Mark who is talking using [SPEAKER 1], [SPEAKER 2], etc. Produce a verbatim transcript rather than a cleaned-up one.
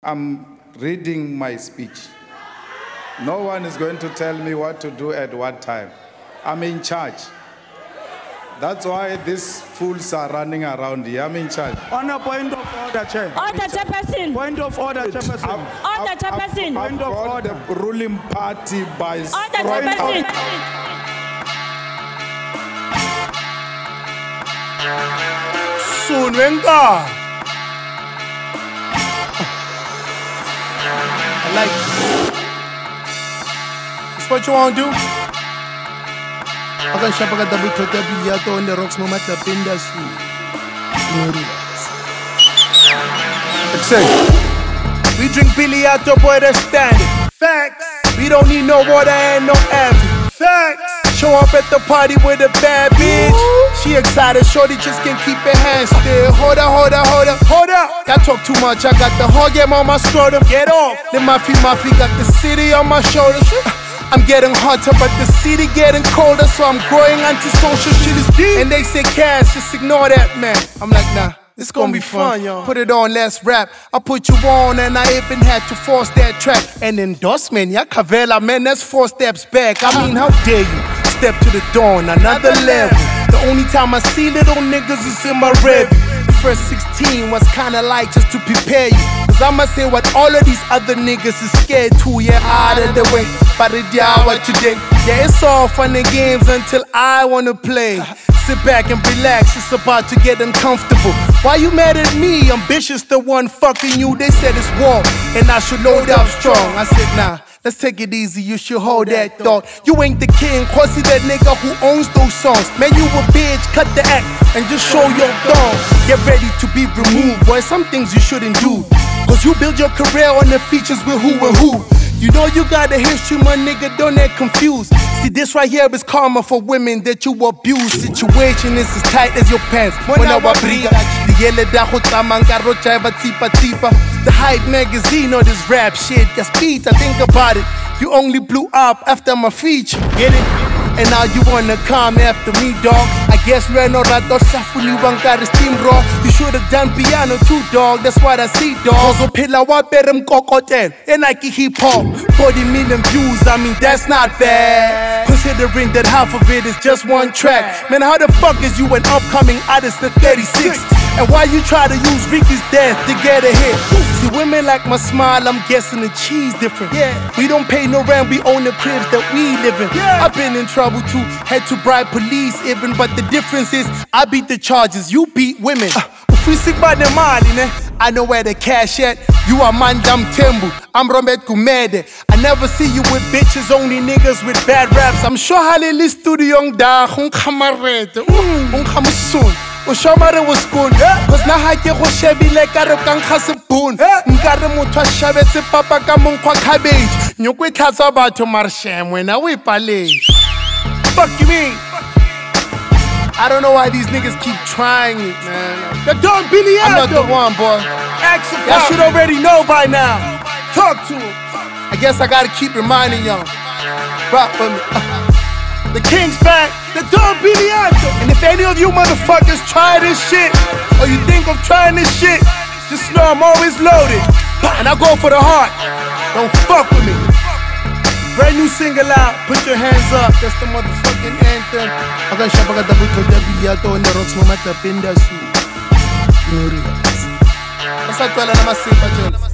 [SPEAKER 1] I'm reading my speech. No one is going to tell me what to do at what time. I'm in charge. That's why these fools are running around here. I'm in charge.
[SPEAKER 2] On a point of order, Chair.
[SPEAKER 3] Order, Chairperson.
[SPEAKER 2] Point of order, Chairperson.
[SPEAKER 3] Order, Chairperson.
[SPEAKER 1] I've got the ruling party by
[SPEAKER 3] Order,
[SPEAKER 1] strike
[SPEAKER 3] Chairperson.
[SPEAKER 4] Soon, venga. I like it. That's what you want to do? I can shop at double to double on the rocks, no matter pindas. We drink Biliato, boy, that's standing. Facts. We don't need no water and no average. Facts. Show up at the party with a bad bitch. She excited, shorty just can't keep her hands still. Hold up, hold up, hold up, hold up. I talk too much, I got the whole game on my scrotum. Get off. Then my feet, my feet got the city on my shoulders. I'm getting hotter, but the city getting colder, so I'm growing antisocial. Shit is deep. And they say cash, just ignore that, man. I'm like, nah. It's gonna be fun, yo. Put it on, let's rap. I put you on, and I even had to force that track. An endorsement, yeah, Cavella, man, that's four steps back. I mean, how dare you step to the dawn, another level. The only time I see little niggas is in my review. The first sixteen was kinda like just to prepare you. Cause I'ma say what all of these other niggas is scared to, yeah, out of the way. But it yeah, what today? Yeah, it's all fun and games until I wanna play. Sit back and relax, it's about to get uncomfortable. Why you mad at me? Ambitious the one fucking you. They said it's war, and I should load up strong. I said, nah, let's take it easy, you should hold that thought. You ain't the king, Quasi that nigga who owns those songs. Man, you a bitch, cut the act, and just show your thong. Get ready to be removed, boy, some things you shouldn't do. Cause you build your career on the features with who and who. You know you got a history, my nigga, don't get confused. See, this right here is karma for women that you abuse. Situation is as tight as your pants. When I wabriga, the yellow daho tamangarro chaiva tipa tipa. The Hype magazine or this rap shit, your speed, I think about it. You only blew up after my feature, get it? And now you wanna come after me, dog. I guess Reno Rato Safuli Wankari steam raw. You should've done piano too, dog. That's what I see, dog. So pilla wa perem kokoten and Nike hip hop. forty million views, I mean that's not bad. Considering that half of it is just one track. Man, how the fuck is you an upcoming artist at thirty-six? And why you try to use Ricky's death to get a hit? See, women like my smile, I'm guessing the cheese different. Yeah, we don't pay no rent, we own the cribs that we live in. Yeah. I've been in trouble too, had to bribe police even, but the difference is I beat the charges, you beat women. If we sick by the mali, I know where the cash at. You are Mandam Tembu, I'm Romet Kumede. I never see you with bitches, only niggas with bad raps. I'm sure Halili studio young da, hun kamarete, hun kamasun. Ushamare was good, cause na hake go shebile ka re ka nkga sepone. Nkare motho a shabetse papa ka monkwa cabbage. Nyoko e tlhatsa batho marshem wena o ipaletse. Fuck you mean? I don't know why these niggas keep trying it, man. The Don Billy I'm not the one, boy. Y'all should already know by now. Talk to him. I guess I gotta keep reminding y'all. Rock for me. The King's back, the Don Billy And if any of you motherfuckers try this shit, or you think of trying this shit, just know I'm always loaded. And I go for the heart. Don't fuck with me. Brand new single out, put your hands up. That's the motherfucking anthem. I got shop, I got double to double on the rocks, no matter pindas. That's how I tell you, I'm a simple